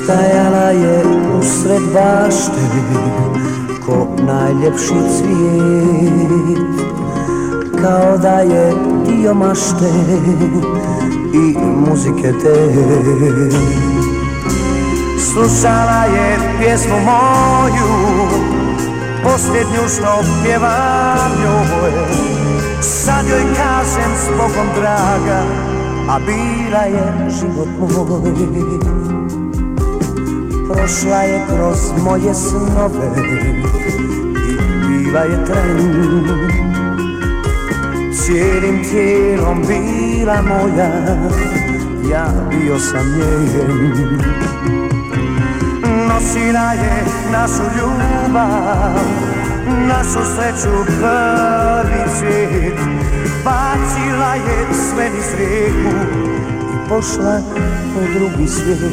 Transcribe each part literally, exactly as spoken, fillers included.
Stajala je usred bašte ko najljepši cvijet, kao da je dio mašte i muzike te. Slušala je pjesmu moju, posljednju što pjevam njoj. Sad joj kažem s Bogom draga, a bila je život moj. Prošla je kroz moje snove i bila je tren. Cijelim tijelom bila moja, ja bio sam njen. Nosila je našu ljubav, našu sreću prvi cvijet. Bacila je sve niz rijeku i pošla u drugi svijet.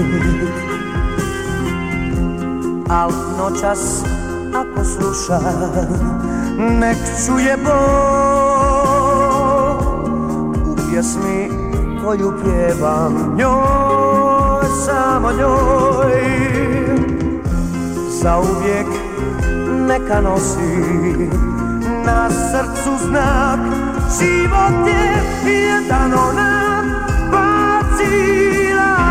Al noćas ako sluša, nek čuje Bog u pjesmi koju pjevam njoj, samo njoj. Zauvijek neka nosi na srcu znak, život je jedan ona bacila.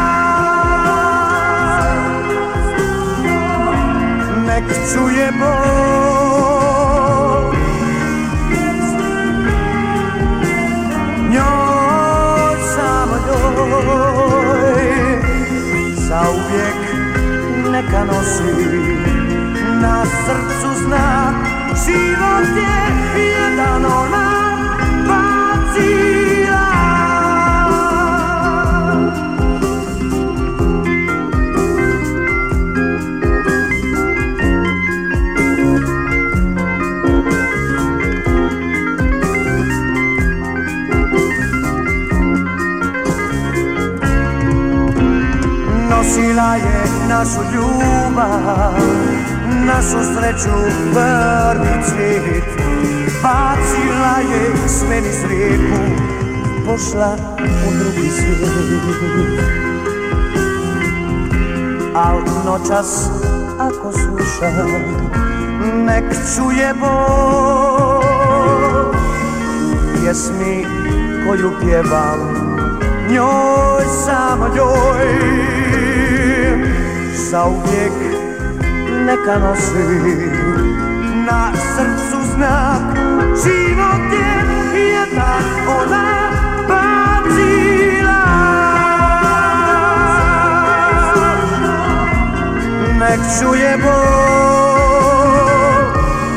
Nek čuje Bog njoj, samo njoj. Zauvijek neka nosi na srcu znak, život je jedan ona bacila. Nosila je našu ljubav, našu sreću prvi cvijet. Bacila je sve niz rijeku, pošla u drugi svijet. Al noćas ako sluša, nek čuje Bog u pjesmi koju pjevam njoj, samo njoj. Zauvijek neka nosi na srcu znak, život je jedan ona bacila. Nek čuje Bog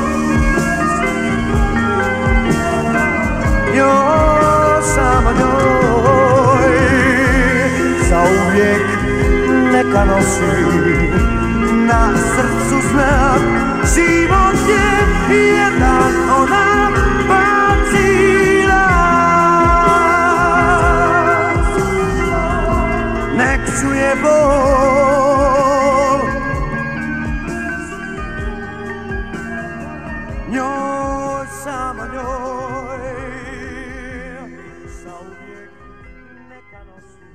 njoj, samo njoj. Zauvijek neka nosi na srcu znak, život je jedan ona bacila. Nek čuje Bog njoj, samo njoj. Zauvijek neka nosi